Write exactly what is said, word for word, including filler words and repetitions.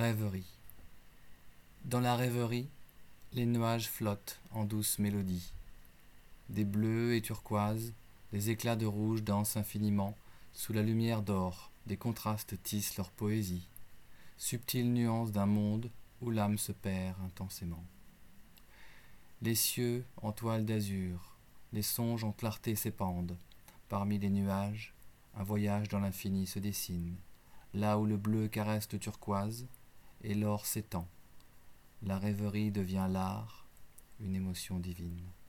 Rêverie. Dans la rêverie, les nuages flottent en douce mélodie. Des bleus et turquoises, des éclats de rouge dansent infiniment, sous la lumière d'or, des contrastes tissent leur poésie, subtiles nuances d'un monde où l'âme se perd intensément. Les cieux en toile d'azur, les songes en clarté s'épandent, parmi les nuages, un voyage dans l'infini se dessine, là où le bleu caresse le turquoise et l'or s'étend. La rêverie devient l'art, une émotion divine.